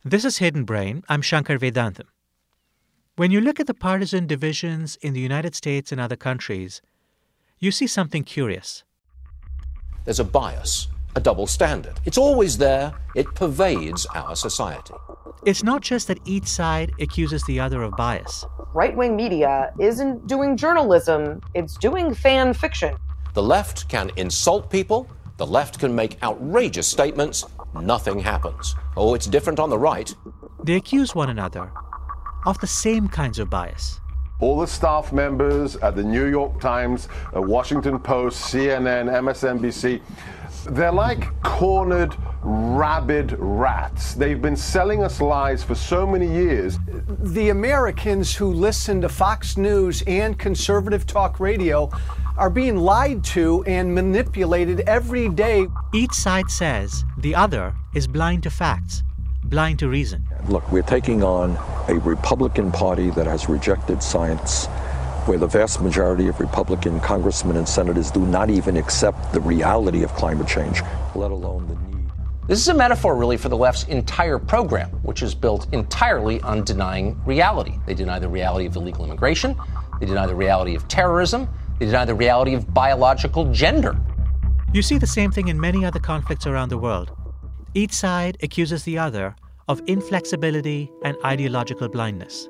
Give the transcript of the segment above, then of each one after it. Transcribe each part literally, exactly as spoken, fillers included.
This is Hidden Brain. I'm Shankar Vedantam. When you look at the partisan divisions in the United States and other countries, you see something curious. There's a bias, a double standard. It's always there. It pervades our society. It's not just that each side accuses the other of bias. Right-wing media isn't doing journalism, it's doing fan fiction. The left can insult people. The left can make outrageous statements. Nothing happens. Oh, it's different on the right. They accuse one another of the same kinds of bias. All the staff members at the New York Times, uh, Washington Post, C N N, M S N B C, they're like cornered, rabid rats. They've been selling us lies for so many years. The Americans who listen to Fox News and conservative talk radio are being lied to and manipulated every day. Each side says the other is blind to facts, blind to reason. Look, we're taking on a Republican Party that has rejected science, where the vast majority of Republican congressmen and senators do not even accept the reality of climate change, let alone the need. This is a metaphor, really, for the left's entire program, which is built entirely on denying reality. They deny the reality of illegal immigration. They deny the reality of terrorism. They deny the reality of biological gender. You see the same thing in many other conflicts around the world. Each side accuses the other of inflexibility and ideological blindness.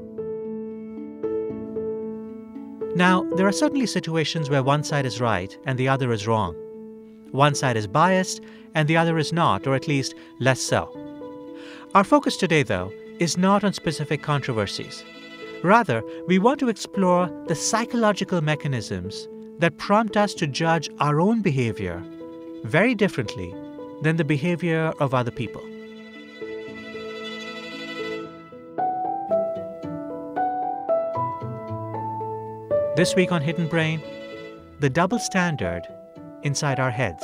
Now, there are certainly situations where one side is right and the other is wrong. One side is biased and the other is not, or at least less so. Our focus today, though, is not on specific controversies. Rather, we want to explore the psychological mechanisms that prompt us to judge our own behavior very differently than the behavior of other people. This week on Hidden Brain, the double standard inside our heads.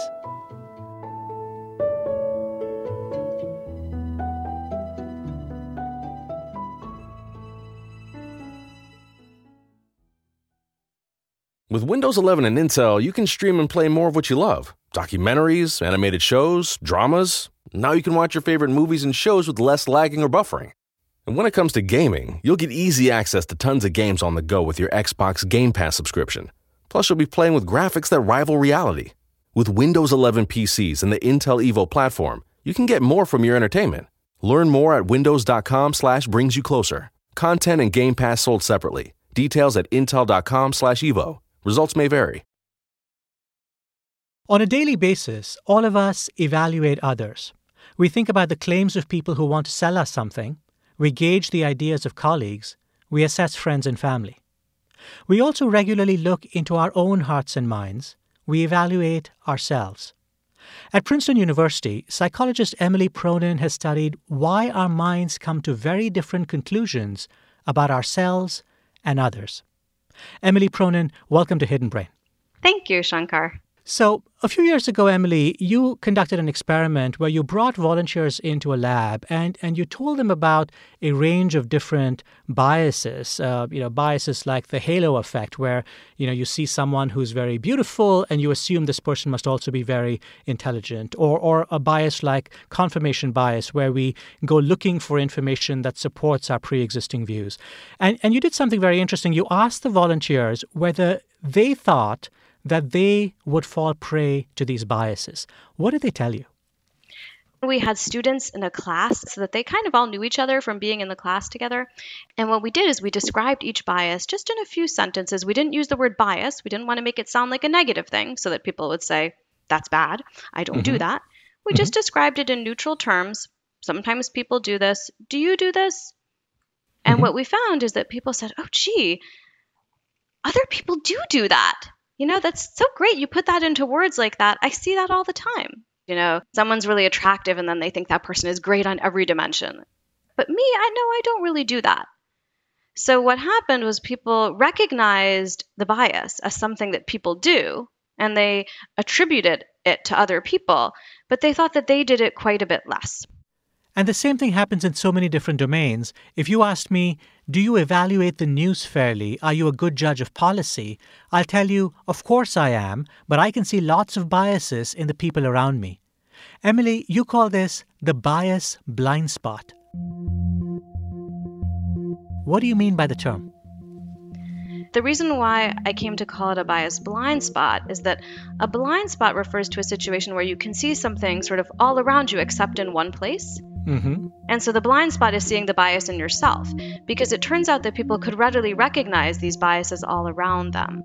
With Windows eleven and Intel, you can stream and play more of what you love. Documentaries, animated shows, dramas. Now you can watch your favorite movies and shows with less lagging or buffering. And when it comes to gaming, you'll get easy access to tons of games on the go with your Xbox Game Pass subscription. Plus, you'll be playing with graphics that rival reality. With Windows eleven P Cs and the Intel Evo platform, you can get more from your entertainment. Learn more at windows.com slash brings you closer. Content and Game Pass sold separately. Details at intel.com slash Evo. Results may vary. On a daily basis, all of us evaluate others. We think about the claims of people who want to sell us something. We gauge the ideas of colleagues. We assess friends and family. We also regularly look into our own hearts and minds. We evaluate ourselves. At Princeton University, psychologist Emily Pronin has studied why our minds come to very different conclusions about ourselves and others. Emily Pronin, welcome to Hidden Brain. Thank you, Shankar. So, a few years ago, Emily, you conducted an experiment where you brought volunteers into a lab and, and you told them about a range of different biases, uh, you know, biases like the halo effect, where, you know, you see someone who's very beautiful and you assume this person must also be very intelligent, or, or a bias like confirmation bias, where we go looking for information that supports our pre-existing views. And, and you did something very interesting. You asked the volunteers whether they thought that they would fall prey to these biases. What did they tell you? We had students in a class so that they kind of all knew each other from being in the class together. And what we did is we described each bias just in a few sentences. We didn't use the word bias. We didn't want to make it sound like a negative thing so that people would say, that's bad. I don't mm-hmm. do that. We mm-hmm. just described it in neutral terms. Sometimes people do this. Do you do this? And mm-hmm. what we found is that people said, oh, gee, other people do do that. You know, that's so great. You put that into words like that. I see that all the time. You know, someone's really attractive and then they think that person is great on every dimension. But me, I know I don't really do that. So what happened was people recognized the bias as something that people do, and they attributed it to other people, but they thought that they did it quite a bit less. And the same thing happens in so many different domains. If you asked me, do you evaluate the news fairly? Are you a good judge of policy? I'll tell you, of course I am, but I can see lots of biases in the people around me. Emily, you call this the bias blind spot. What do you mean by the term? The reason why I came to call it a bias blind spot is that a blind spot refers to a situation where you can see something sort of all around you except in one place. Mm-hmm. And so the blind spot is seeing the bias in yourself, because it turns out that people could readily recognize these biases all around them.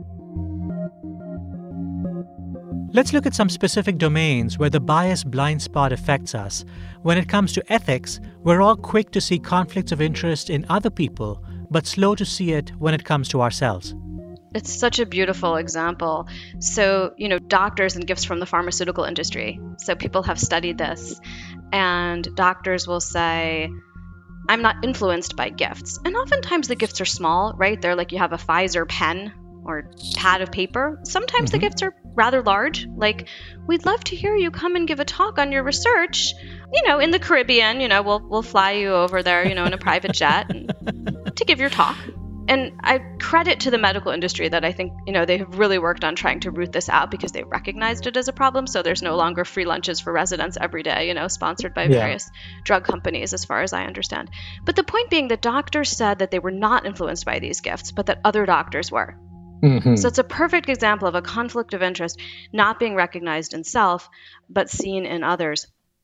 Let's look at some specific domains where the bias blind spot affects us. When it comes to ethics, we're all quick to see conflicts of interest in other people, but slow to see it when it comes to ourselves. It's such a beautiful example. So, you know, doctors and gifts from the pharmaceutical industry. So people have studied this, and doctors will say, I'm not influenced by gifts. And oftentimes the gifts are small, right? They're like you have a Pfizer pen or pad of paper. Sometimes mm-hmm. the gifts are rather large, like, we'd love to hear you come and give a talk on your research. You know, in the Caribbean, you know, we'll we'll fly you over there, you know, in a private jet and, to give your talk. And I credit to the medical industry that I think, you know, they have really worked on trying to root this out because they recognized it as a problem. So there's no longer free lunches for residents every day, you know, sponsored by Yeah. various drug companies, as far as I understand. But the point being that doctors said that they were not influenced by these gifts, but that other doctors were. Mm-hmm. So it's a perfect example of a conflict of interest not being recognized in self, but seen in others.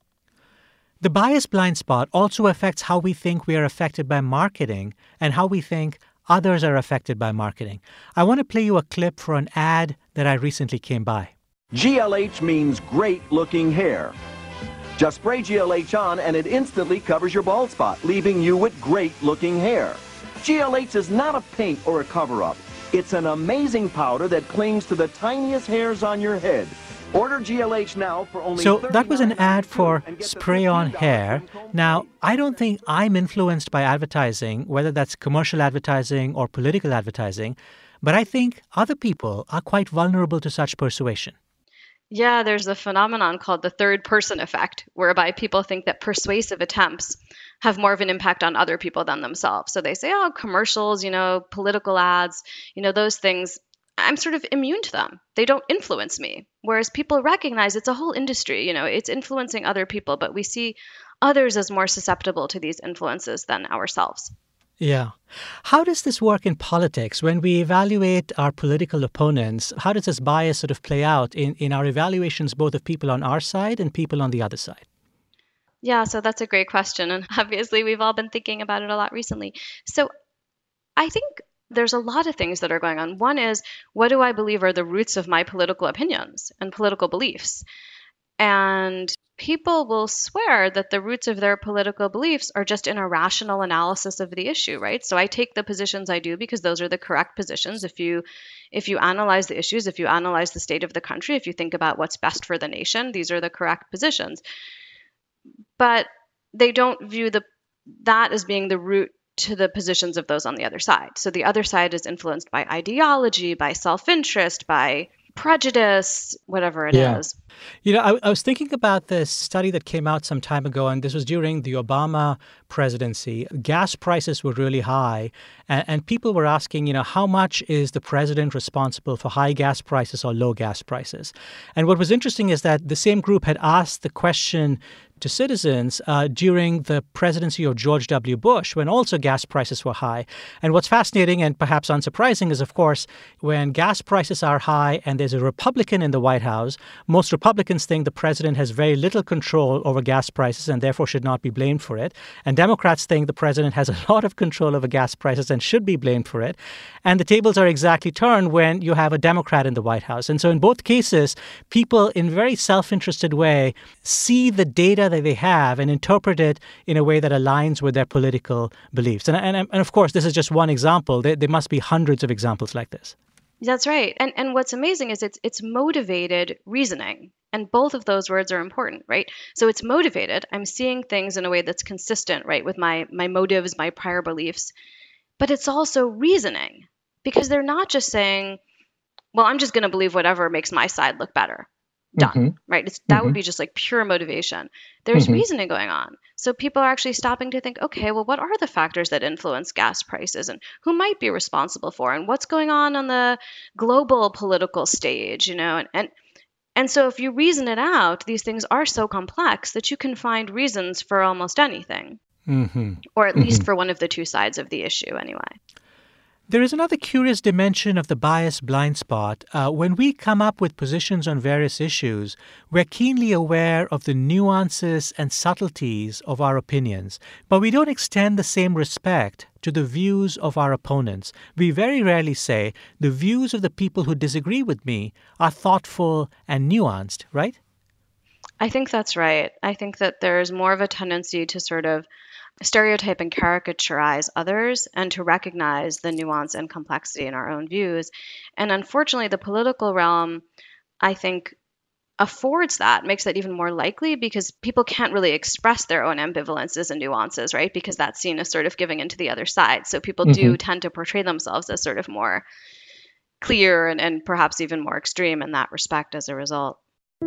The bias blind spot also affects how we think we are affected by marketing and how we think others are affected by marketing. I want to play you a clip for an ad that I recently came by. G L H means great-looking hair. Just spray G L H on and it instantly covers your bald spot, leaving you with great-looking hair. G L H is not a paint or a cover-up. It's an amazing powder that clings to the tiniest hairs on your head. Order G L H now for only So that was an ad for and get the spray-on fifteen dollars hair. from Comb Now, Beauty. I don't think I'm influenced by advertising, whether that's commercial advertising or political advertising, but I think other people are quite vulnerable to such persuasion. Yeah, there's a phenomenon called the third person effect, whereby people think that persuasive attempts have more of an impact on other people than themselves. So they say, oh, commercials, you know, political ads, you know, those things, I'm sort of immune to them. They don't influence me. Whereas people recognize it's a whole industry, you know, it's influencing other people, but we see others as more susceptible to these influences than ourselves. Yeah. How does this work in politics? When we evaluate our political opponents, how does this bias sort of play out in, in our evaluations, both of people on our side and people on the other side? Yeah, so that's a great question. And obviously, we've all been thinking about it a lot recently. So I think there's a lot of things that are going on. One is, what do I believe are the roots of my political opinions and political beliefs? And people will swear that the roots of their political beliefs are just in a rational analysis of the issue, right? So I take the positions I do because those are the correct positions. If you if you analyze the issues, if you analyze the state of the country, if you think about what's best for the nation, these are the correct positions. But they don't view the that as being the root to the positions of those on the other side. So the other side is influenced by ideology, by self-interest, by prejudice, whatever it Yeah. is. You know, I, I was thinking about this study that came out some time ago, and this was during the Obama presidency. Gas prices were really high, and, and people were asking, you know, how much is the president responsible for high gas prices or low gas prices? And what was interesting is that the same group had asked the question to citizens uh, during the presidency of George W. Bush, when also gas prices were high. And what's fascinating and perhaps unsurprising is, of course, when gas prices are high and there's a Republican in the White House, most Republicans think the president has very little control over gas prices and therefore should not be blamed for it. And Democrats think the president has a lot of control over gas prices and should be blamed for it. And the tables are exactly turned when you have a Democrat in the White House. And so in both cases, people in a very self-interested way see the data that they have and interpret it in a way that aligns with their political beliefs. And, and, and of course, this is just one example. There, there must be hundreds of examples like this. That's right. And and what's amazing is it's it's motivated reasoning. And both of those words are important, right? So it's motivated. I'm seeing things in a way that's consistent, right, with my my motives, my prior beliefs. But it's also reasoning, because they're not just saying, well, I'm just going to believe whatever makes my side look better. Done, Mhm. right? It's, that Mhm. would be just like pure motivation. There's Mhm. reasoning going on. So people are actually stopping to think, okay, well, what are the factors that influence gas prices and who might be responsible for and what's going on on the global political stage, you know? And, and And so if you reason it out, these things are so complex that you can find reasons for almost anything, Mm-hmm. or at Mm-hmm. least for one of the two sides of the issue anyway. There is another curious dimension of the bias blind spot. Uh, when we come up with positions on various issues, we're keenly aware of the nuances and subtleties of our opinions, but we don't extend the same respect to the views of our opponents. We very rarely say, the views of the people who disagree with me are thoughtful and nuanced, right? I think that's right. I think that there's more of a tendency to sort of stereotype and caricaturize others and to recognize the nuance and complexity in our own views. And unfortunately, the political realm, I think, affords that, makes that even more likely because people can't really express their own ambivalences and nuances, right? Because that's seen as sort of giving into the other side. So people do Mm-hmm. tend to portray themselves as sort of more clear and, and perhaps even more extreme in that respect as a result.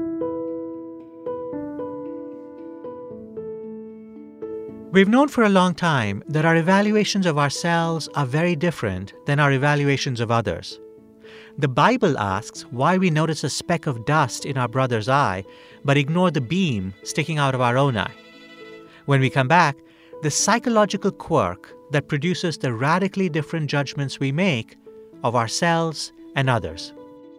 We've known for a long time that our evaluations of ourselves are very different than our evaluations of others. The Bible asks why we notice a speck of dust in our brother's eye, but ignore the beam sticking out of our own eye. When we come back, the psychological quirk that produces the radically different judgments we make of ourselves and others.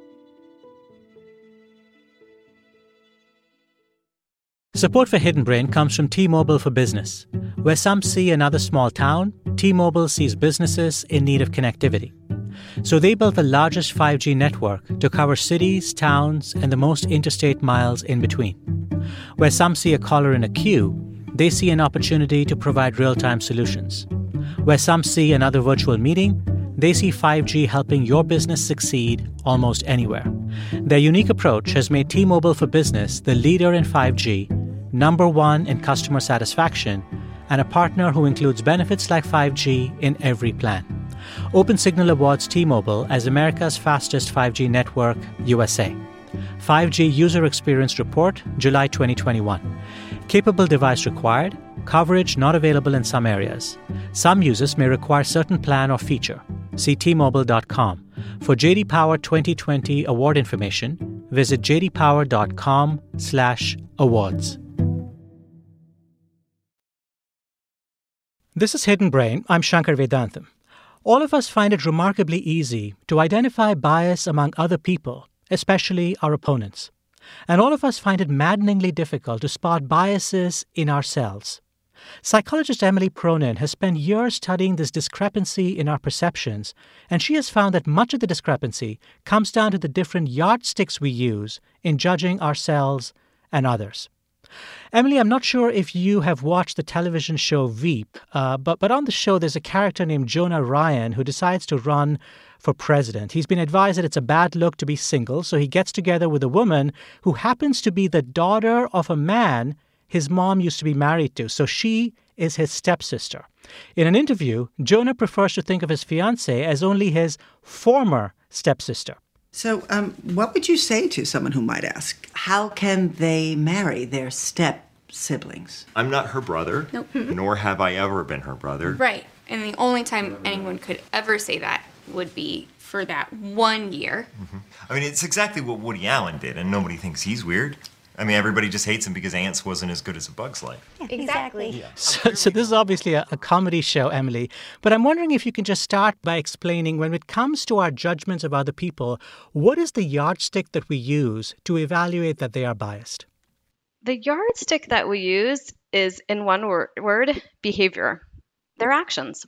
Support for Hidden Brain comes from T-Mobile for Business. Where some see another small town, T-Mobile sees businesses in need of connectivity. So they built the largest five G network to cover cities, towns, and the most interstate miles in between. Where some see a caller in a queue, they see an opportunity to provide real-time solutions. Where some see another virtual meeting, they see five G helping your business succeed almost anywhere. Their unique approach has made T-Mobile for Business the leader in five G, number one in customer satisfaction, and a partner who includes benefits like five G in every plan. OpenSignal awards T-Mobile as America's fastest five G network, U S A. five G User Experience Report, July twenty twenty-one. Capable device required, coverage not available in some areas. Some users may require certain plan or feature. See T Mobile dot com. For J D Power twenty twenty award information, visit j d power dot com slash awards. This is Hidden Brain. I'm Shankar Vedantam. All of us find it remarkably easy to identify bias among other people, especially our opponents. And all of us find it maddeningly difficult to spot biases in ourselves. Psychologist Emily Pronin has spent years studying this discrepancy in our perceptions, and she has found that much of the discrepancy comes down to the different yardsticks we use in judging ourselves and others. Emily, I'm not sure if you have watched the television show Veep, uh, but, but on the show there's a character named Jonah Ryan who decides to run for president. He's been advised that it's a bad look to be single, so he gets together with a woman who happens to be the daughter of a man his mom used to be married to, so she is his stepsister. In an interview, Jonah prefers to think of his fiancée as only his former stepsister. So um, what would you say to someone who might ask, how can they marry their step-siblings? I'm not her brother, Nope. nor have I ever been her brother. Right. And the only time anyone could ever say that would be for that one year. Mm-hmm. I mean, it's exactly what Woody Allen did, and nobody thinks he's weird. I mean, everybody just hates him because Ants wasn't as good as A Bug's Life. Yeah, exactly. Yeah. So, so this is obviously a, a comedy show, Emily, but I'm wondering if you can just start by explaining, when it comes to our judgments of other people, what is the yardstick that we use to evaluate that they are biased? The yardstick that we use is, in one wor- word, behavior. Their actions.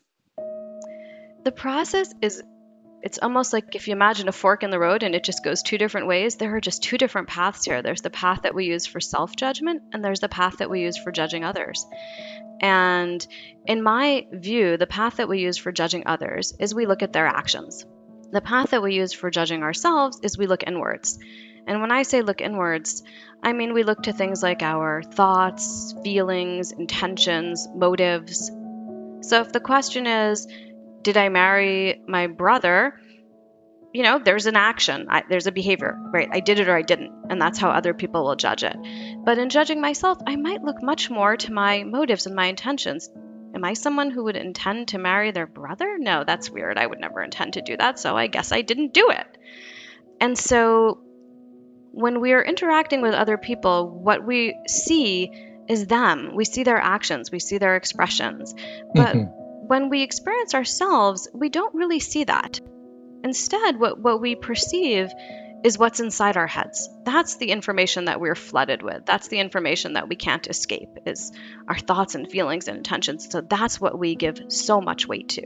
The process is, it's almost like if you imagine a fork in the road and it just goes two different ways. There are just two different paths here. There's the path that we use for self-judgment, and there's the path that we use for judging others. And in my view, the path that we use for judging others is we look at their actions. The path that we use for judging ourselves is we look inwards. And when I say look inwards, I mean we look to things like our thoughts, feelings, intentions, motives. So if the question is, did I marry my brother? You know, there's an action, I, there's a behavior, right? I did it or I didn't, and that's how other people will judge it. But in judging myself, I might look much more to my motives and my intentions. Am I someone who would intend to marry their brother? No, that's weird. I would never intend to do that, so I guess I didn't do it. And so when we are interacting with other people, what we see is them. We see their actions, we see their expressions. But mm-hmm. when we experience ourselves, we don't really see that. Instead, what, what we perceive is what's inside our heads. That's the information that we're flooded with. That's the information that we can't escape, is our thoughts and feelings and intentions. So that's what we give so much weight to.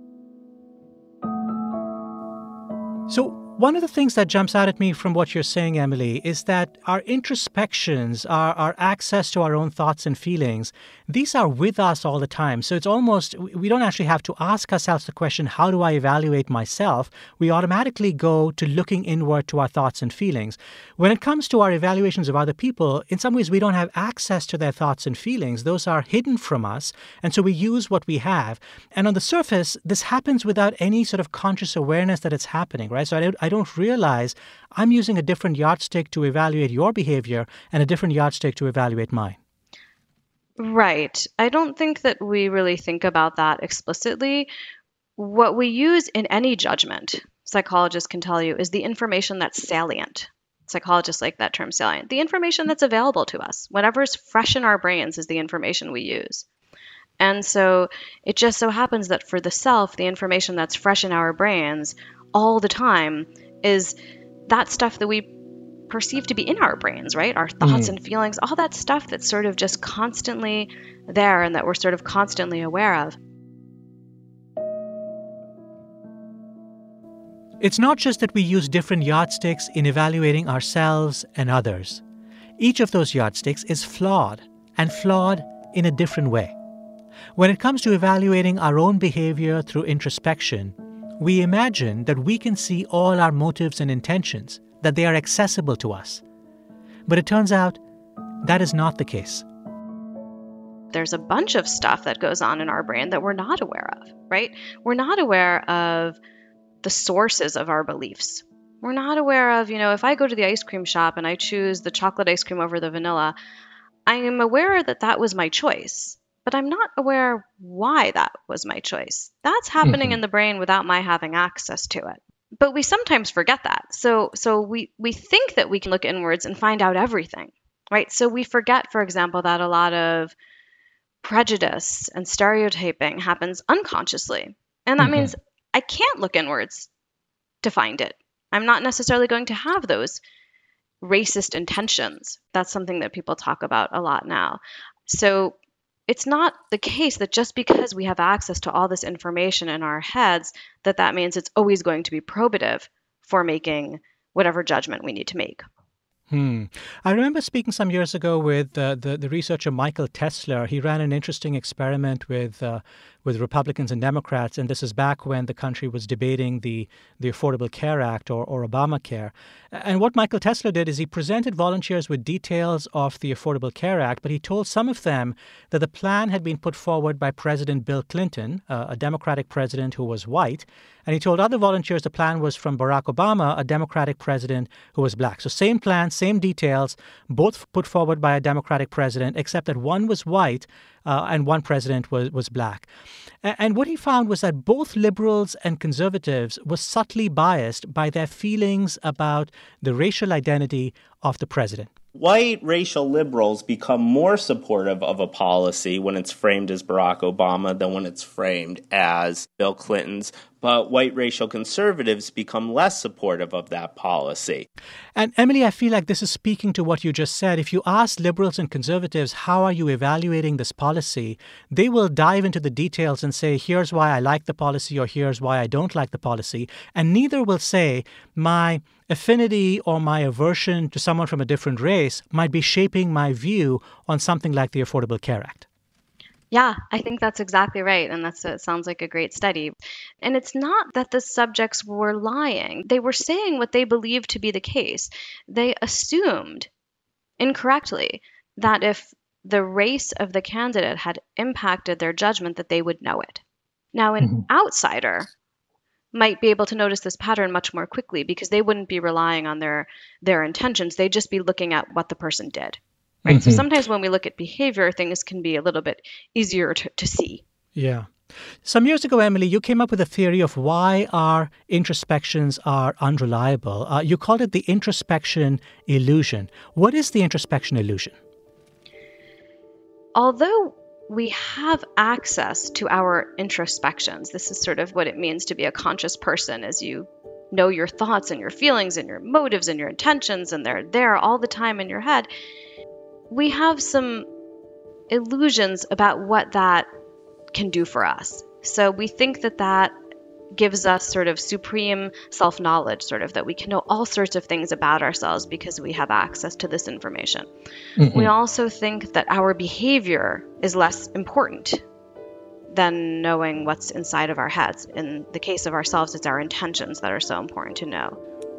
So one of the things that jumps out at me from what you're saying, Emily, is that our introspections, our, our access to our own thoughts and feelings, these are with us all the time. So it's almost, we don't actually have to ask ourselves the question, how do I evaluate myself? We automatically go to looking inward to our thoughts and feelings. When it comes to our evaluations of other people, in some ways we don't have access to their thoughts and feelings. Those are hidden from us. And so we use what we have. And on the surface, this happens without any sort of conscious awareness that it's happening, right? So I don't, I don't realize I'm using a different yardstick to evaluate your behavior and a different yardstick to evaluate mine. Right. I don't think that we really think about that explicitly. What we use in any judgment, psychologists can tell you, is the information that's salient. Psychologists like that term salient. The information that's available to us. Whatever's fresh in our brains is the information we use. And so it just so happens that for the self, the information that's fresh in our brains all the time is that stuff that we perceive to be in our brains, right? Our thoughts mm. and feelings, all that stuff that's sort of just constantly there and that we're sort of constantly aware of. It's not just that we use different yardsticks in evaluating ourselves and others. Each of those yardsticks is flawed, and flawed in a different way. When it comes to evaluating our own behavior through introspection, we imagine that we can see all our motives and intentions, that they are accessible to us. But it turns out that is not the case. There's a bunch of stuff that goes on in our brain that we're not aware of, right? We're not aware of the sources of our beliefs. We're not aware of, you know, if I go to the ice cream shop and I choose the chocolate ice cream over the vanilla, I am aware that that was my choice. But I'm not aware why that was my choice. That's happening mm-hmm. in the brain without my having access to it. But we sometimes forget that. So so we, we think that we can look inwards and find out everything, right? So we forget, for example, that a lot of prejudice and stereotyping happens unconsciously. And that mm-hmm. means I can't look inwards to find it. I'm not necessarily going to have those racist intentions. That's something that people talk about a lot now. So it's not the case that just because we have access to all this information in our heads, that that means it's always going to be probative for making whatever judgment we need to make. Hmm. I remember speaking some years ago with uh, the, the researcher Michael Tesler. He ran an interesting experiment with uh, with Republicans and Democrats, and this is back when the country was debating the, the Affordable Care Act or, or Obamacare. And what Michael Tesler did is he presented volunteers with details of the Affordable Care Act, but he told some of them that the plan had been put forward by President Bill Clinton, uh, a Democratic president who was white, and he told other volunteers the plan was from Barack Obama, a Democratic president who was black. So same plan, same details, both put forward by a Democratic president, except that one was white uh, and one president was, was black. And, and what he found was that both liberals and conservatives were subtly biased by their feelings about the racial identity of the president. White racial liberals become more supportive of a policy when it's framed as Barack Obama than when it's framed as Bill Clinton's, but white racial conservatives become less supportive of that policy. And Emily, I feel like this is speaking to what you just said. If you ask liberals and conservatives, how are you evaluating this policy, they will dive into the details and say, here's why I like the policy or here's why I don't like the policy. And neither will say, my affinity or my aversion to someone from a different race might be shaping my view on something like the Affordable Care Act. Yeah, I think that's exactly right. And that's it sounds like a great study. And it's not that the subjects were lying. They were saying what they believed to be the case. They assumed incorrectly that if the race of the candidate had impacted their judgment, that they would know it. Now, an mm-hmm. outsider might be able to notice this pattern much more quickly because they wouldn't be relying on their, their intentions. They'd just be looking at what the person did. Right. Mm-hmm. So sometimes when we look at behavior, things can be a little bit easier to, to see. Yeah. Some years ago, Emily, you came up with a theory of why our introspections are unreliable. Uh, you called it the introspection illusion. What is the introspection illusion? Although we have access to our introspections, this is sort of what it means to be a conscious person, as you know your thoughts and your feelings and your motives and your intentions, and they're there all the time in your head. We have some illusions about what that can do for us. So we think that that gives us sort of supreme self-knowledge, sort of that we can know all sorts of things about ourselves because we have access to this information. Mm-hmm. We also think that our behavior is less important than knowing what's inside of our heads. In the case of ourselves, it's our intentions that are so important to know.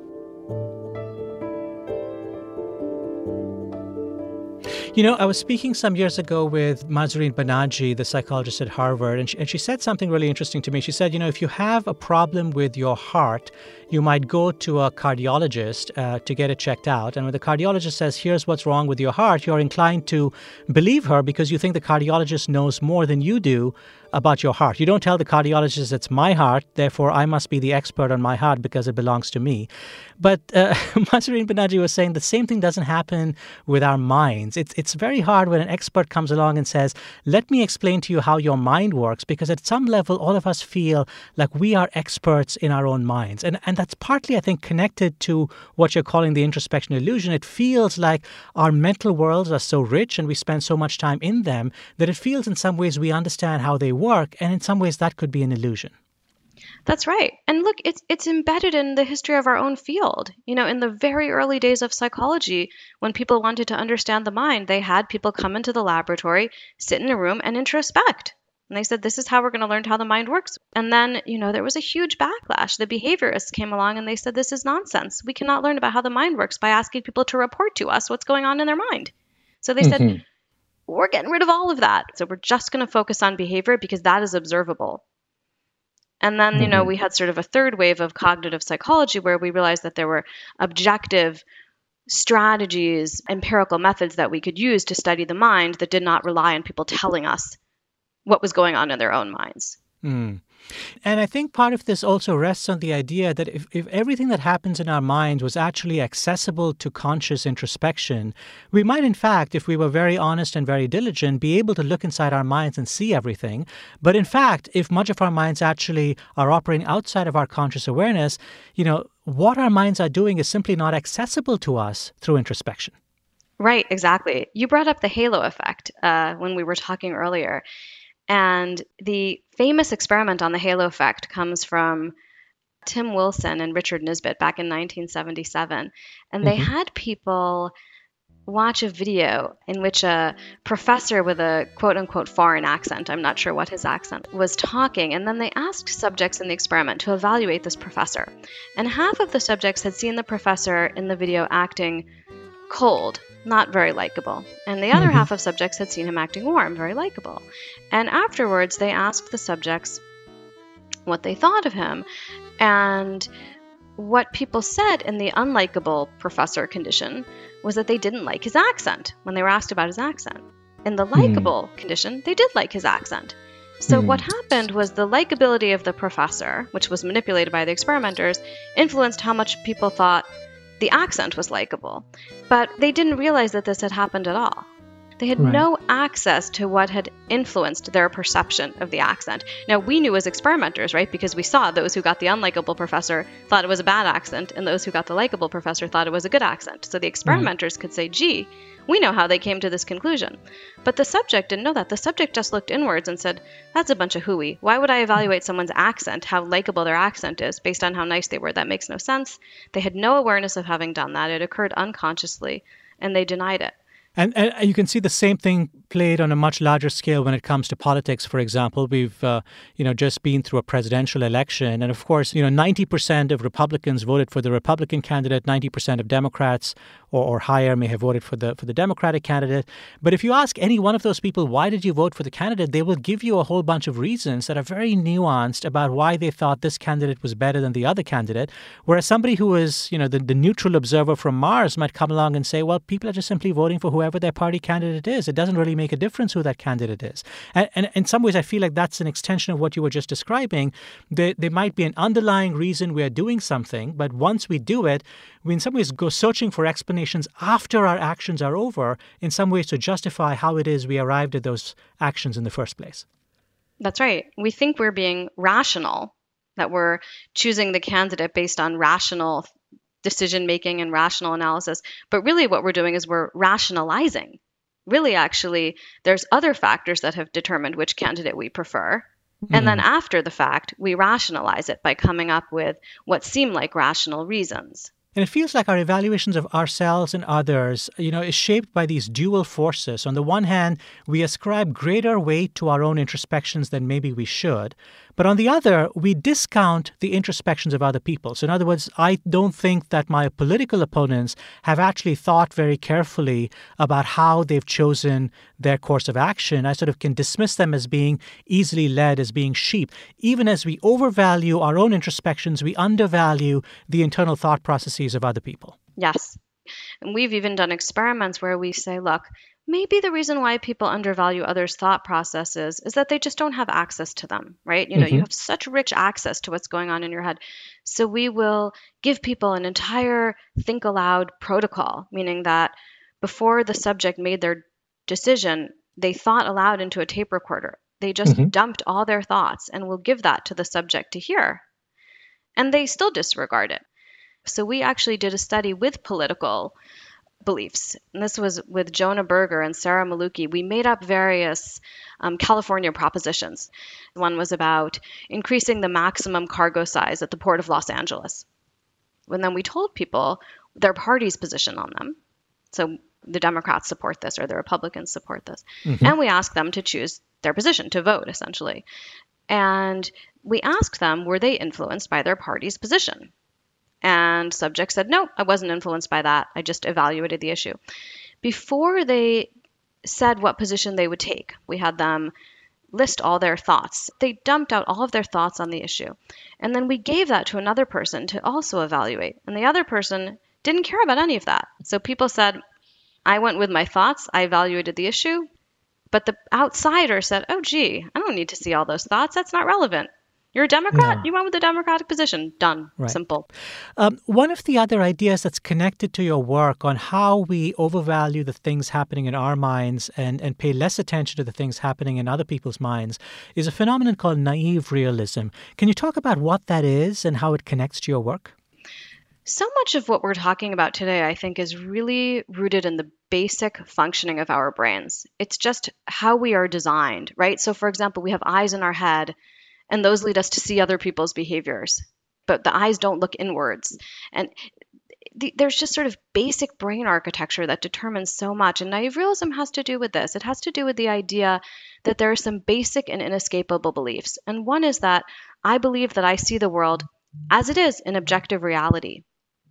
You know, I was speaking some years ago with Mahzarin Banaji, the psychologist at Harvard, and she, and she said something really interesting to me. She said, you know, if you have a problem with your heart, you might go to a cardiologist uh, to get it checked out. And when the cardiologist says, here's what's wrong with your heart, you're inclined to believe her because you think the cardiologist knows more than you do about your heart. You don't tell the cardiologist it's my heart, therefore I must be the expert on my heart because it belongs to me. But uh, Mahzarin Banaji was saying the same thing doesn't happen with our minds. It's it's very hard when an expert comes along and says, let me explain to you how your mind works, because at some level all of us feel like we are experts in our own minds. And, and that's partly, I think, connected to what you're calling the introspection illusion. It feels like our mental worlds are so rich and we spend so much time in them that it feels in some ways we understand how they work, and in some ways that could be an illusion. That's right. And look, it's it's embedded in the history of our own field. You know, in the very early days of psychology, when people wanted to understand the mind, they had people come into the laboratory, sit in a room, and introspect. And they said, this is how we're going to learn how the mind works. And then, you know, there was a huge backlash. The behaviorists came along and they said, this is nonsense. We cannot learn about how the mind works by asking people to report to us what's going on in their mind. So they mm-hmm. said, we're getting rid of all of that. So we're just going to focus on behavior because that is observable. And then, you know, we had sort of a third wave of cognitive psychology where we realized that there were objective strategies, empirical methods that we could use to study the mind that did not rely on people telling us what was going on in their own minds. Mm. And I think part of this also rests on the idea that if, if everything that happens in our minds was actually accessible to conscious introspection, we might, in fact, if we were very honest and very diligent, be able to look inside our minds and see everything. But in fact, if much of our minds actually are operating outside of our conscious awareness, you know, what our minds are doing is simply not accessible to us through introspection. Right, exactly. You brought up the halo effect uh, when we were talking earlier. And the famous experiment on the halo effect comes from Tim Wilson and Richard Nisbett back in nineteen seventy-seven. And they mm-hmm. had people watch a video in which a professor with a quote-unquote foreign accent, I'm not sure what his accent, was talking. And then they asked subjects in the experiment to evaluate this professor. And half of the subjects had seen the professor in the video acting cold, not very likable. And the other mm-hmm. half of subjects had seen him acting warm, very likable. And afterwards, they asked the subjects what they thought of him. And what people said in the unlikable professor condition was that they didn't like his accent when they were asked about his accent. In the likable mm. condition, they did like his accent. So mm. what happened was the likability of the professor, which was manipulated by the experimenters, influenced how much people thought the accent was likable. But they didn't realize that this had happened at all. They had right. no access to what had influenced their perception of the accent. Now, we knew as experimenters, right, because we saw those who got the unlikable professor thought it was a bad accent, and those who got the likable professor thought it was a good accent. So the experimenters right. could say, gee, we know how they came to this conclusion. But the subject didn't know that. The subject just looked inwards and said, that's a bunch of hooey. Why would I evaluate someone's accent, how likable their accent is, based on how nice they were? That makes no sense. They had no awareness of having done that. It occurred unconsciously, and they denied it. And, and you can see the same thing played on a much larger scale when it comes to politics, for example. We've, uh, you know, just been through a presidential election. And of course, you know, ninety percent of Republicans voted for the Republican candidate, ninety percent of Democrats or, or higher may have voted for the for the Democratic candidate. But if you ask any one of those people, why did you vote for the candidate, they will give you a whole bunch of reasons that are very nuanced about why they thought this candidate was better than the other candidate. Whereas somebody who is, you know, the, the neutral observer from Mars might come along and say, well, people are just simply voting for whoever their party candidate is. It doesn't really make a difference who that candidate is. And, and in some ways, I feel like that's an extension of what you were just describing. There, there might be an underlying reason we are doing something, but once we do it, we in some ways go searching for explanations after our actions are over, in some ways to justify how it is we arrived at those actions in the first place. That's right. We think we're being rational, that we're choosing the candidate based on rational decision-making and rational analysis. But really what we're doing is we're rationalizing. Really, actually, there's other factors that have determined which candidate we prefer. Mm-hmm. And then after the fact, we rationalize it by coming up with what seem like rational reasons. And it feels like our evaluations of ourselves and others, you know, is shaped by these dual forces. On the one hand, we ascribe greater weight to our own introspections than maybe we should. But on the other, we discount the introspections of other people. So in other words, I don't think that my political opponents have actually thought very carefully about how they've chosen their course of action. I sort of can dismiss them as being easily led, as being sheep. Even as we overvalue our own introspections, we undervalue the internal thought processes of other people. Yes. And we've even done experiments where we say, look, maybe the reason why people undervalue others' thought processes is that they just don't have access to them, right? You know, mm-hmm. you have such rich access to what's going on in your head. So we will give people an entire think aloud protocol, meaning that before the subject made their decision, they thought aloud into a tape recorder. They just mm-hmm. dumped all their thoughts, and we'll give that to the subject to hear. And they still disregard it. So we actually did a study with political beliefs. And this was with Jonah Berger and Sarah Maluki. We made up various um, California propositions. One was about increasing the maximum cargo size at the Port of Los Angeles. And then we told people their party's position on them. So the Democrats support this or the Republicans support this. Mm-hmm. And we asked them to choose their position, to vote, essentially. And we asked them, were they influenced by their party's position? And subjects said, no, I wasn't influenced by that. I just evaluated the issue. Before they said what position they would take, we had them list all their thoughts. They dumped out all of their thoughts on the issue. And then we gave that to another person to also evaluate. And the other person didn't care about any of that. So people said, I went with my thoughts. I evaluated the issue. But the outsider said, oh, gee, I don't need to see all those thoughts. That's not relevant. You're a Democrat? No. You went with the Democratic position. Done. Right. Simple. Um, one of the other ideas that's connected to your work on how we overvalue the things happening in our minds and, and pay less attention to the things happening in other people's minds is a phenomenon called naive realism. Can you talk about what that is and how it connects to your work? So much of what we're talking about today, I think, is really rooted in the basic functioning of our brains. It's just how we are designed, right? So, for example, we have eyes in our head, and those lead us to see other people's behaviors. But the eyes don't look inwards. And the, there's just sort of basic brain architecture that determines so much. And naive realism has to do with this. It has to do with the idea that there are some basic and inescapable beliefs. And one is that I believe that I see the world as it is in objective reality.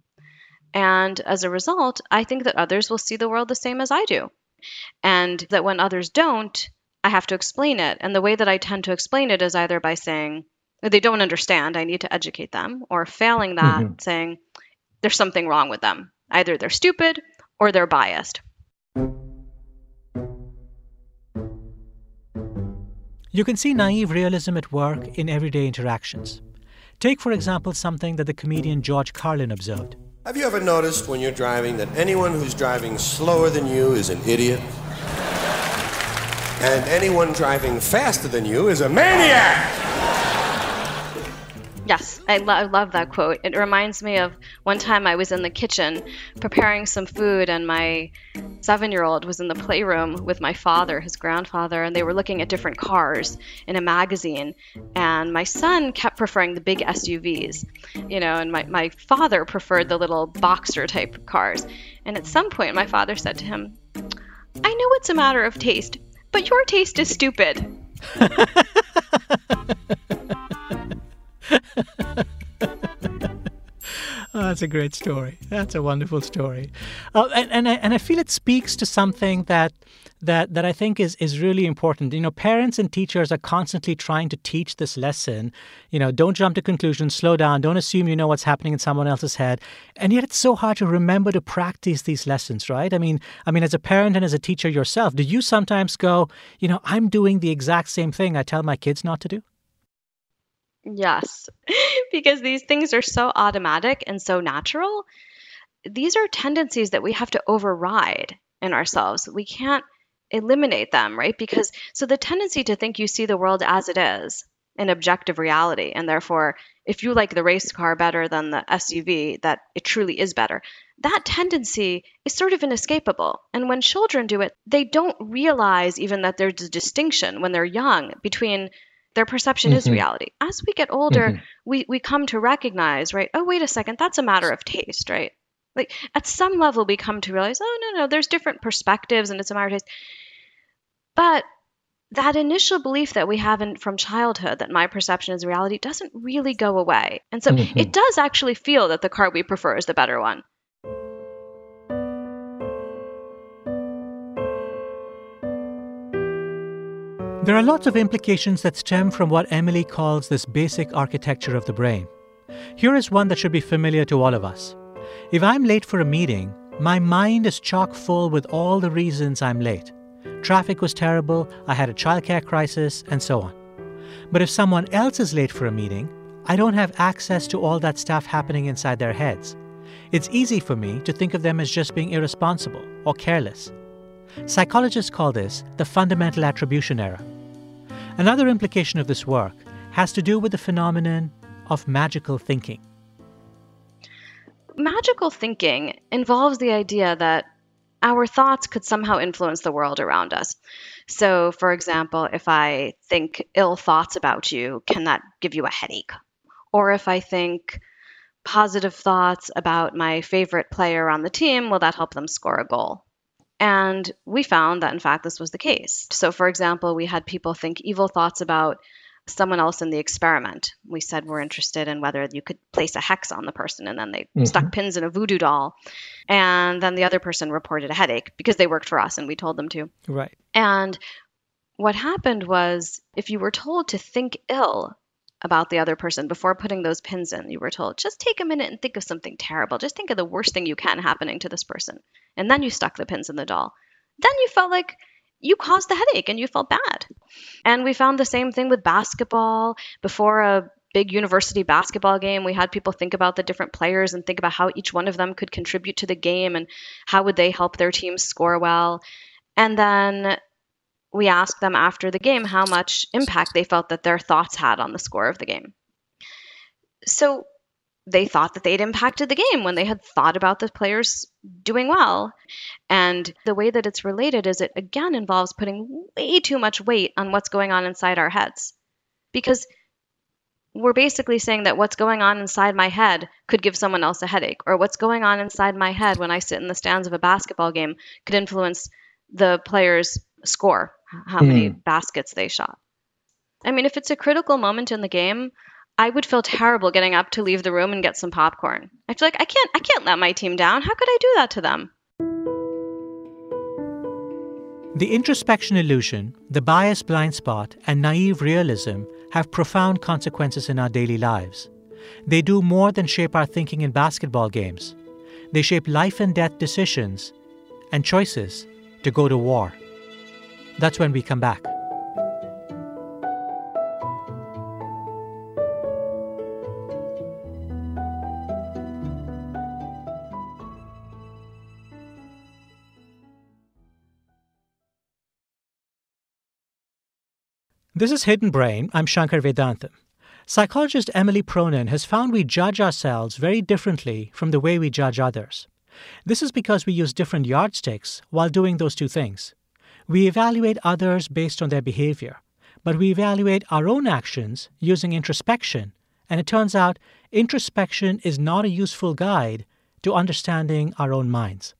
And as a result, I think that others will see the world the same as I do. And that when others don't, I have to explain it. And the way that I tend to explain it is either by saying, they don't understand, I need to educate them, or failing that, mm-hmm. saying, there's something wrong with them. Either they're stupid or they're biased. You can see naive realism at work in everyday interactions. Take, for example, something that the comedian George Carlin observed. Have you ever noticed when you're driving that anyone who's driving slower than you is an idiot? And anyone driving faster than you is a maniac! Yes, I, lo- I love that quote. It reminds me of one time I was in the kitchen preparing some food, and my seven-year-old was in the playroom with my father, his grandfather, and they were looking at different cars in a magazine. And my son kept preferring the big S U Vs, you know, and my, my father preferred the little Boxster-type cars. And at some point, my father said to him, I know it's a matter of taste, but your taste is stupid. Oh, That's a great story. That's a wonderful story. Uh, and, and, I, and I feel it speaks to something that that that I think is, is really important. You know, parents and teachers are constantly trying to teach this lesson. You know, don't jump to conclusions, slow down, don't assume you know what's happening in someone else's head. And yet it's so hard to remember to practice these lessons, right? I mean, I mean, as a parent and as a teacher yourself, do you sometimes go, you know, I'm doing the exact same thing I tell my kids not to do? Yes, because these things are so automatic and so natural. These are tendencies that we have to override in ourselves. We can't eliminate them, right? Because so the tendency to think you see the world as it is, an objective reality, and therefore if you like the race car better than the S U V, that it truly is better. That tendency is sort of inescapable. And when children do it, they don't realize even that there's a distinction when they're young between their perception mm-hmm. is reality. As we get older, mm-hmm. we, we come to recognize, right? Oh, wait a second, that's a matter of taste, right? Like at some level, we come to realize, oh, no, no, there's different perspectives and it's a matter of taste. But that initial belief that we have in, from childhood that my perception is reality doesn't really go away. And so mm-hmm. it does actually feel that the car we prefer is the better one. There are lots of implications that stem from what Emily calls this basic architecture of the brain. Here is one that should be familiar to all of us. If I'm late for a meeting, my mind is chock full with all the reasons I'm late. Traffic was terrible, I had a childcare crisis, and so on. But if someone else is late for a meeting, I don't have access to all that stuff happening inside their heads. It's easy for me to think of them as just being irresponsible or careless. Psychologists call this the fundamental attribution error. Another implication of this work has to do with the phenomenon of magical thinking. Magical thinking involves the idea that our thoughts could somehow influence the world around us. So, for example, if I think ill thoughts about you, can that give you a headache? Or if I think positive thoughts about my favorite player on the team, will that help them score a goal? And we found that, in fact, this was the case. So, for example, we had people think evil thoughts about someone else in the experiment. We said we're interested in whether you could place a hex on the person, and then they mm-hmm. stuck pins in a voodoo doll. And then the other person reported a headache because they worked for us and we told them to. Right. And what happened was, if you were told to think ill about the other person before putting those pins in, you were told, just take a minute and think of something terrible. Just think of the worst thing you can happening to this person. And then you stuck the pins in the doll. Then you felt like you caused the headache and you felt bad. And we found the same thing with basketball. Before a big university basketball game, we had people think about the different players and think about how each one of them could contribute to the game and how would they help their team score well. And then we asked them after the game how much impact they felt that their thoughts had on the score of the game. So they thought that they'd impacted the game when they had thought about the players doing well. And the way that it's related is it, again, involves putting way too much weight on what's going on inside our heads. Because we're basically saying that what's going on inside my head could give someone else a headache, or what's going on inside my head when I sit in the stands of a basketball game could influence the players' score, how mm. many baskets they shot. I mean, if it's a critical moment in the game, I would feel terrible getting up to leave the room and get some popcorn. I feel like I can't I can't let my team down. How could I do that to them? The introspection illusion, the bias blind spot, and naive realism have profound consequences in our daily lives. They do more than shape our thinking in basketball games. They shape life and death decisions and choices to go to war. That's when we come back. This is Hidden Brain. I'm Shankar Vedantam. Psychologist Emily Pronin has found we judge ourselves very differently from the way we judge others. This is because we use different yardsticks while doing those two things. We evaluate others based on their behavior, but we evaluate our own actions using introspection, and it turns out introspection is not a useful guide to understanding our own minds.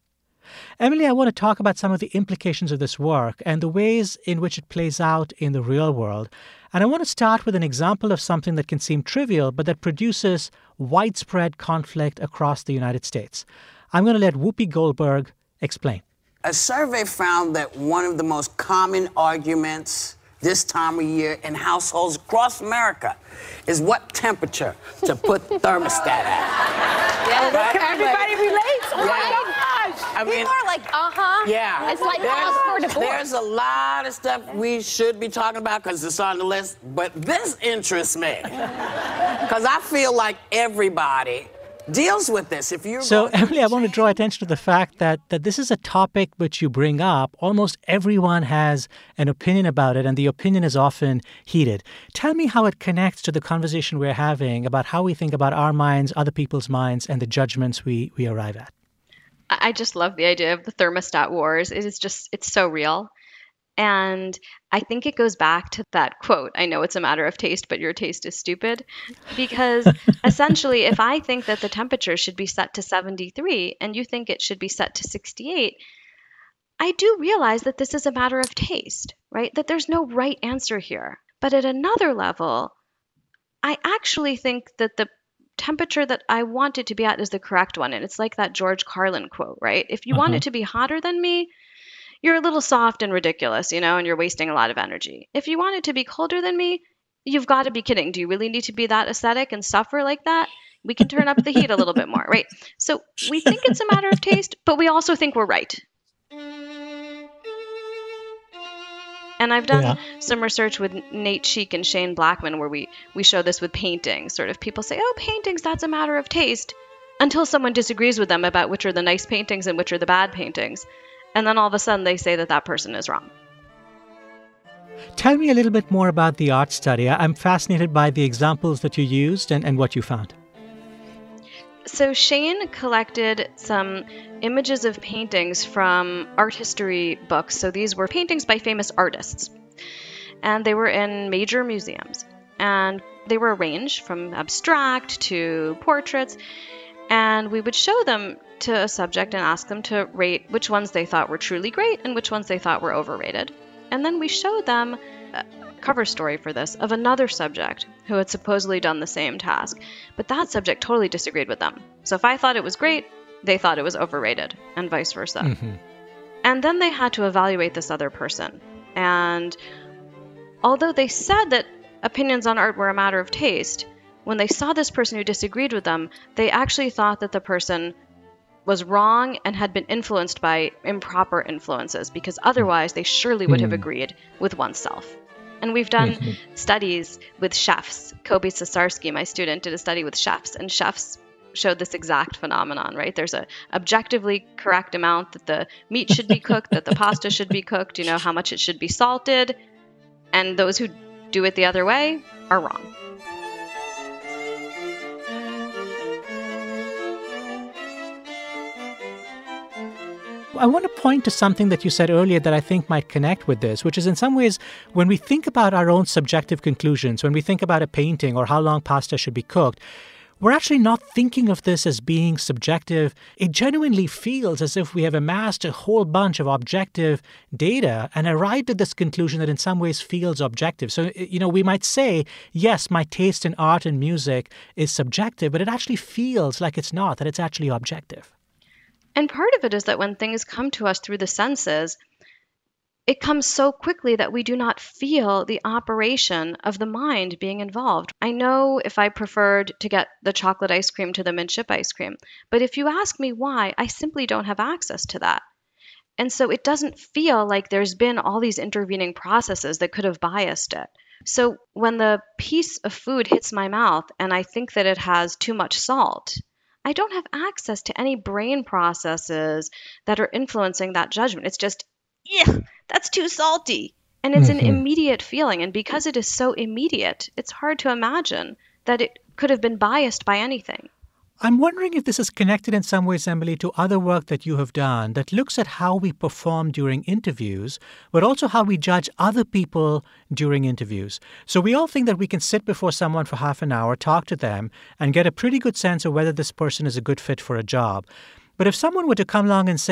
Emily, I want to talk about some of the implications of this work and the ways in which it plays out in the real world. And I want to start with an example of something that can seem trivial, but that produces widespread conflict across the United States. I'm going to let Whoopi Goldberg explain. A survey found that one of the most common arguments this time of year in households across America is what temperature to put thermostat at. Yeah, Right? everybody relates. Oh Yeah. my gosh. I mean- People are like, uh-huh. Yeah. It's like There's- pause for divorce. There's a lot of stuff we should be talking about because it's on the list, but this interests me. Because I feel like everybody deals with this. If you're So, going Emily, I want to draw attention to the fact that, that this is a topic which you bring up. Almost everyone has an opinion about it, and the opinion is often heated. Tell me how it connects to the conversation we're having about how we think about our minds, other people's minds, and the judgments we, we arrive at. I just love the idea of the thermostat wars. It is just, it's so real. And I think it goes back to that quote, I know it's a matter of taste, but your taste is stupid. Because essentially, if I think that the temperature should be set to seventy-three and you think it should be set to sixty-eight, I do realize that this is a matter of taste, right? That there's no right answer here. But at another level, I actually think that the temperature that I want it to be at is the correct one. And it's like that George Carlin quote, right? If you want Mhm. it to be hotter than me, you're a little soft and ridiculous, you know, and you're wasting a lot of energy. If you want it to be colder than me, you've got to be kidding. Do you really need to be that aesthetic and suffer like that? We can turn up the heat a little bit more, right? So we think it's a matter of taste, but we also think we're right. And I've done Yeah. some research with Nate Sheik and Shane Blackman where we, we show this with paintings. Sort of people say, oh, paintings, that's a matter of taste, until someone disagrees with them about which are the nice paintings and which are the bad paintings. And then all of a sudden they say that that person is wrong. Tell me a little bit more about the art study. I- I'm fascinated by the examples that you used and, and what you found. So Shane collected some images of paintings from art history books. So these were paintings by famous artists. And they were in major museums. And they were arranged from abstract to portraits. And we would show them to a subject and ask them to rate which ones they thought were truly great and which ones they thought were overrated. And then we showed them a cover story for this of another subject who had supposedly done the same task. But that subject totally disagreed with them. So if I thought it was great, they thought it was overrated, and vice versa. Mhm. And then they had to evaluate this other person. And although they said that opinions on art were a matter of taste, when they saw this person who disagreed with them, they actually thought that the person was wrong and had been influenced by improper influences, because otherwise they surely would have Hmm. agreed with oneself. And we've done Mhm. studies with chefs. Kobe Cesarsky, my student, did a study with chefs, and chefs showed this exact phenomenon, right? There's a objectively correct amount that the meat should be cooked, that the pasta should be cooked, you know, how much it should be salted. And those who do it the other way are wrong. I want to point to something that you said earlier that I think might connect with this, which is in some ways when we think about our own subjective conclusions, when we think about a painting or how long pasta should be cooked, we're actually not thinking of this as being subjective. It genuinely feels as if we have amassed a whole bunch of objective data and arrived at this conclusion that in some ways feels objective. So, you know, we might say, yes, my taste in art and music is subjective, but it actually feels like it's not, that it's actually objective. And part of it is that when things come to us through the senses, it comes so quickly that we do not feel the operation of the mind being involved. I know if I preferred to get the chocolate ice cream to the mint chip ice cream, but if you ask me why, I simply don't have access to that. And so it doesn't feel like there's been all these intervening processes that could have biased it. So when the piece of food hits my mouth and I think that it has too much salt, I don't have access to any brain processes that are influencing that judgment. It's just, yeah, that's too salty. And it's Mhm. an immediate feeling. And because it is so immediate, it's hard to imagine that it could have been biased by anything. I'm wondering if this is connected in some ways, Emily, to other work that you have done that looks at how we perform during interviews, but also how we judge other people during interviews. So we all think that we can sit before someone for half an hour, talk to them, and get a pretty good sense of whether this person is a good fit for a job. But if someone were to come along and say,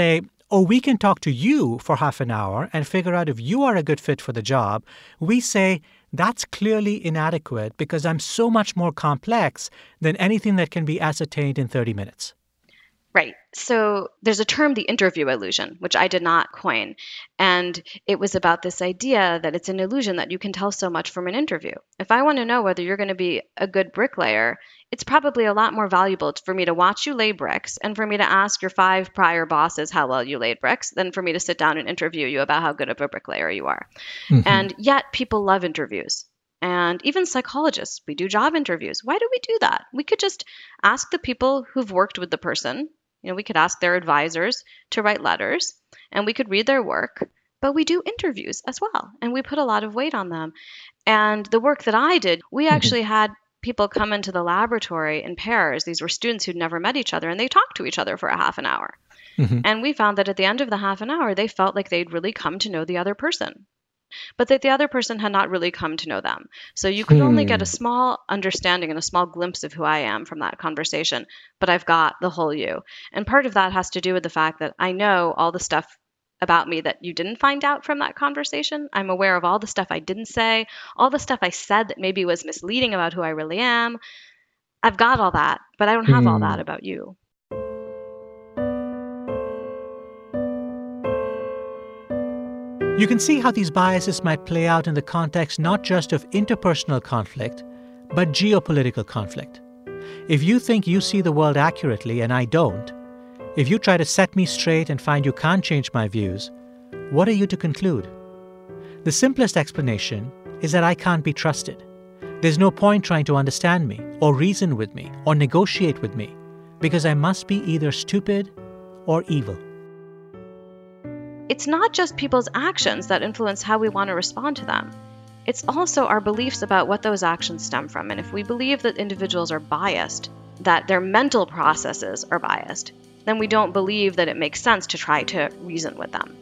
or we can talk to you for half an hour and figure out if you are a good fit for the job, we say, that's clearly inadequate because I'm so much more complex than anything that can be ascertained in thirty minutes. Right. So there's a term, the interview illusion, which I did not coin. And it was about this idea that it's an illusion that you can tell so much from an interview. If I want to know whether you're going to be a good bricklayer, it's probably a lot more valuable for me to watch you lay bricks and for me to ask your five prior bosses how well you laid bricks than for me to sit down and interview you about how good of a bricklayer you are. Mm-hmm. And yet people love interviews. And even psychologists, we do job interviews. Why do we do that? We could just ask the people who've worked with the person. You know, we could ask their advisors to write letters, and we could read their work, but we do interviews as well, and we put a lot of weight on them. And the work that I did, we actually had people come into the laboratory in pairs. These were students who'd never met each other, and they talked to each other for a half an hour. Mm-hmm. And we found that at the end of the half an hour, they felt like they'd really come to know the other person, but that the other person had not really come to know them. So you could hmm. only get a small understanding and a small glimpse of who I am from that conversation, but I've got the whole you. And part of that has to do with the fact that I know all the stuff about me that you didn't find out from that conversation. I'm aware of all the stuff I didn't say, all the stuff I said that maybe was misleading about who I really am. I've got all that, but I don't have hmm. all that about you. You can see how these biases might play out in the context not just of interpersonal conflict, but geopolitical conflict. If you think you see the world accurately and I don't, if you try to set me straight and find you can't change my views, what are you to conclude? The simplest explanation is that I can't be trusted. There's no point trying to understand me or reason with me or negotiate with me because I must be either stupid or evil. It's not just people's actions that influence how we want to respond to them. It's also our beliefs about what those actions stem from. And if we believe that individuals are biased, that their mental processes are biased, then we don't believe that it makes sense to try to reason with them.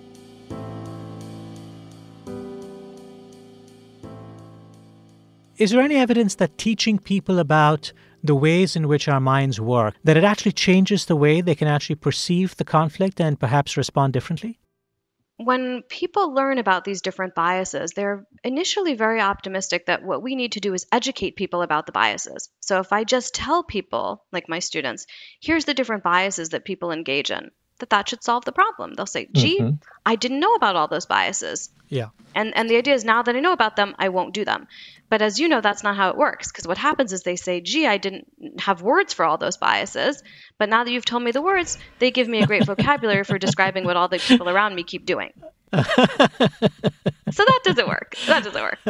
Is there any evidence that teaching people about the ways in which our minds work, that it actually changes the way they can actually perceive the conflict and perhaps respond differently? When people learn about these different biases, they're initially very optimistic that what we need to do is educate people about the biases. So if I just tell people, like my students, here's the different biases that people engage in, that that should solve the problem. They'll say, gee, mm-hmm. I didn't know about all those biases. Yeah. And and the idea is now that I know about them, I won't do them. But as you know, that's not how it works, because what happens is they say, gee, I didn't have words for all those biases, but now that you've told me the words, they give me a great vocabulary for describing what all the people around me keep doing. So that doesn't work. That doesn't work.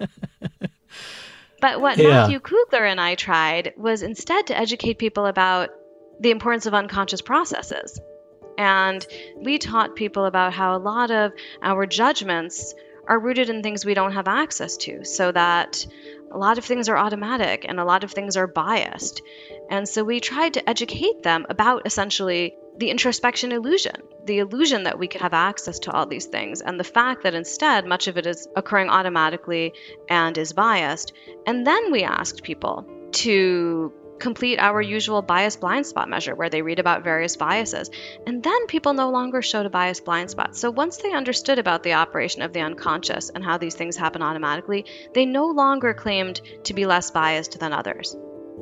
But what yeah. Matthew Kugler and I tried was instead to educate people about the importance of unconscious processes. And we taught people about how a lot of our judgments are rooted in things we don't have access to, so that a lot of things are automatic and a lot of things are biased. And so we tried to educate them about essentially the introspection illusion, the illusion that we could have access to all these things, and the fact that instead much of it is occurring automatically and is biased. And then we asked people to complete our usual bias blind spot measure where they read about various biases. And then people no longer showed a bias blind spot. So once they understood about the operation of the unconscious and how these things happen automatically, they no longer claimed to be less biased than others.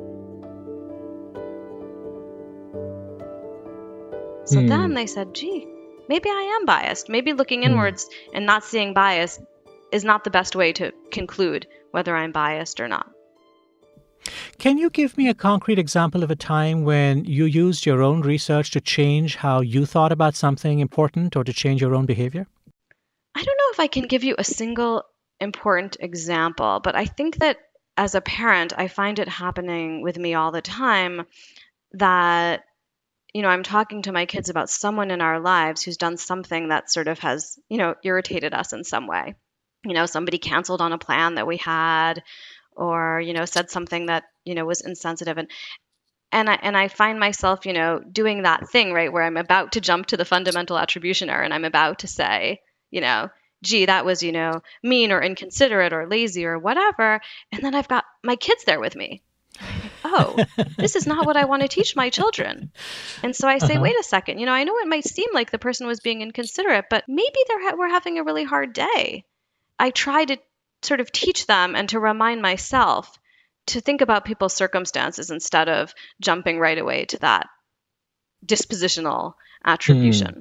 So hmm. then they said, gee, maybe I am biased. Maybe looking hmm. inwards and not seeing bias is not the best way to conclude whether I'm biased or not. Can you give me a concrete example of a time when you used your own research to change how you thought about something important or to change your own behavior? I don't know if I can give you a single important example, but I think that as a parent, I find it happening with me all the time that, you know, I'm talking to my kids about someone in our lives who's done something that sort of has, you know, irritated us in some way. You know, somebody canceled on a plan that we had, or, you know, said something that, you know, was insensitive. And and I and I find myself, you know, doing that thing, right, where I'm about to jump to the fundamental attribution error and I'm about to say, you know, gee, that was, you know, mean or inconsiderate or lazy or whatever. And then I've got my kids there with me. oh, this is not what I want to teach my children. And so I say, Uh-huh. wait a second, you know, I know it might seem like the person was being inconsiderate, but maybe they're ha- we're having a really hard day. I try to sort of teach them and to remind myself to think about people's circumstances instead of jumping right away to that dispositional attribution.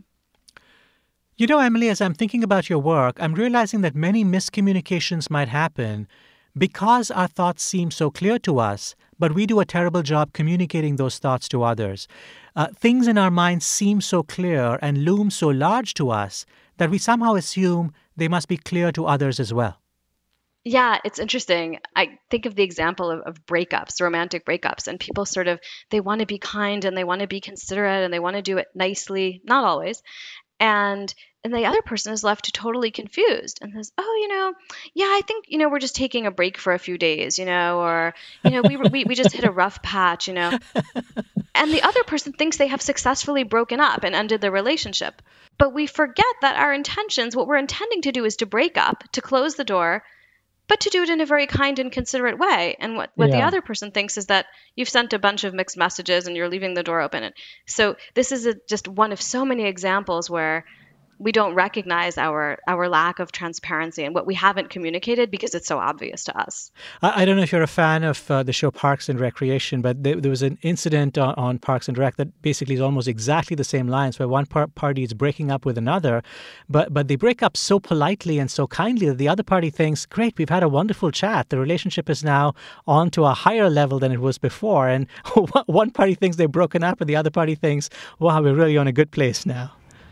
You know, Emily, as I'm thinking about your work, I'm realizing that many miscommunications might happen because our thoughts seem so clear to us, but we do a terrible job communicating those thoughts to others. Uh, things in our minds seem so clear and loom so large to us that we somehow assume they must be clear to others as well. Yeah, it's interesting. I think of the example of, of breakups, romantic breakups, and people sort of, they want to be kind and they want to be considerate and they want to do it nicely, not always. And and the other person is left totally confused and says, oh, you know, yeah, I think, you know, we're just taking a break for a few days, you know, or, you know, we, we, we just hit a rough patch, you know. And the other person thinks they have successfully broken up and ended the relationship. But we forget that our intentions, what we're intending to do is to break up, to close the door, but to do it in a very kind and considerate way. And what, what the Yeah. other person thinks is that you've sent a bunch of mixed messages and you're leaving the door open. And so this is a, just one of so many examples where we don't recognize our our lack of transparency and what we haven't communicated because it's so obvious to us. I, I don't know if you're a fan of uh, the show Parks and Recreation, but there, there was an incident on, on Parks and Rec that basically is almost exactly the same lines, where one par- party is breaking up with another, but but they break up so politely and so kindly that the other party thinks, great, we've had a wonderful chat. The relationship is now on to a higher level than it was before. And one party thinks they've broken up and the other party thinks, wow, we're really on a good place now.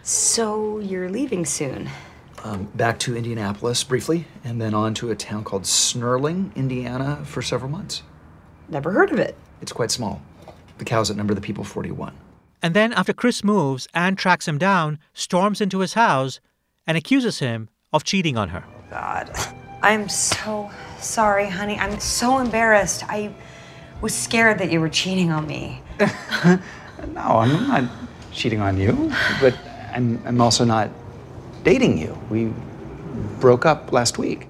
So you're leaving soon? Um, back to Indianapolis briefly, and then on to a town called Snurling, Indiana, for several months. Never heard of it. It's quite small. The cows outnumber the people forty-one. And then after Chris moves, Anne tracks him down, storms into his house, and accuses him of cheating on her. God. I'm so sorry, honey. I'm so embarrassed. I was scared that you were cheating on me. No, I'm not cheating on you, but I'm, I'm also not dating you. We broke up last week.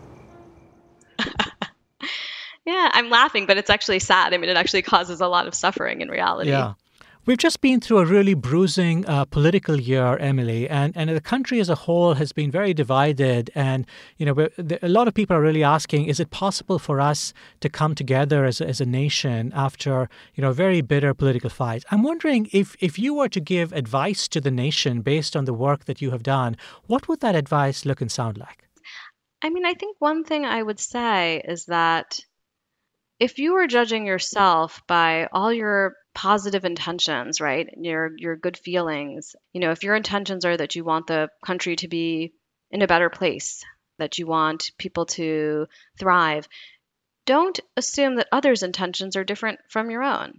Yeah, I'm laughing, but it's actually sad. I mean, it actually causes a lot of suffering in reality. Yeah. We've just been through a really bruising uh, political year, Emily, and, and the country as a whole has been very divided. And, you know, we're, the, a lot of people are really asking, is it possible for us to come together as, a- as a nation after, you know, a very bitter political fight? I'm wondering if, if you were to give advice to the nation based on the work that you have done, what would that advice look and sound like? I mean, I think one thing I would say is that if you were judging yourself by all your positive intentions, right, your your good feelings, you know, if your intentions are that you want the country to be in a better place, that you want people to thrive, don't assume that others' intentions are different from your own.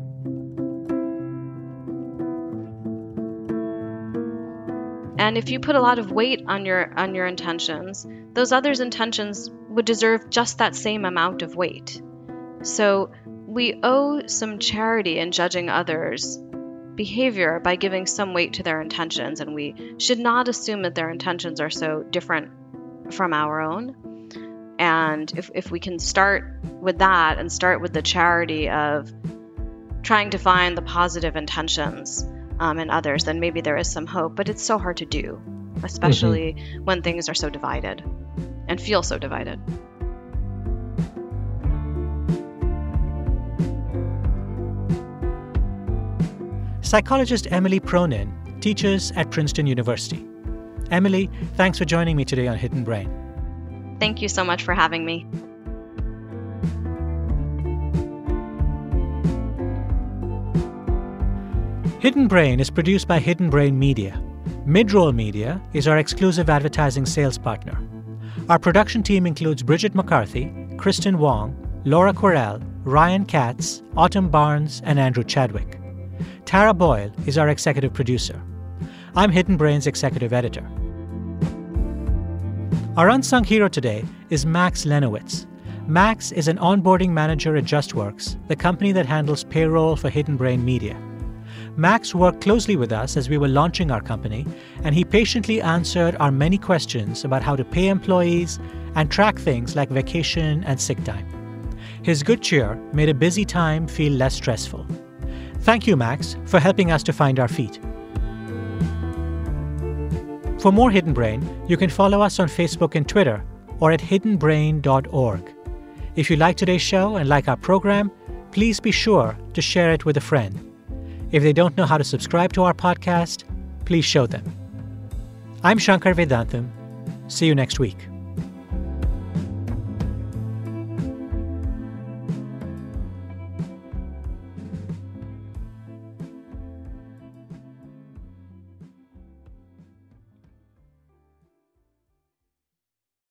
And if you put a lot of weight on your on your intentions, those others' intentions would deserve just that same amount of weight. So we owe some charity in judging others' behavior by giving some weight to their intentions, and we should not assume that their intentions are so different from our own. And if, if we can start with that and start with the charity of trying to find the positive intentions um, in others, then maybe there is some hope. But it's so hard to do, especially mm-hmm. when things are so divided and feel so divided. Psychologist Emily Pronin teaches at Princeton University. Emily, thanks for joining me today on Hidden Brain. Thank you so much for having me. Hidden Brain is produced by Hidden Brain Media. Midroll Media is our exclusive advertising sales partner. Our production team includes Bridget McCarthy, Kristen Wong, Laura Quirrell, Ryan Katz, Autumn Barnes, and Andrew Chadwick. Tara Boyle is our executive producer. I'm Hidden Brain's executive editor. Our unsung hero today is Max Lenowitz. Max is an onboarding manager at JustWorks, the company that handles payroll for Hidden Brain Media. Max worked closely with us as we were launching our company, and he patiently answered our many questions about how to pay employees and track things like vacation and sick time. His good cheer made a busy time feel less stressful. Thank you, Max, for helping us to find our feet. For more Hidden Brain, you can follow us on Facebook and Twitter or at hidden brain dot org. If you like today's show and like our program, please be sure to share it with a friend. If they don't know how to subscribe to our podcast, please show them. I'm Shankar Vedantam. See you next week.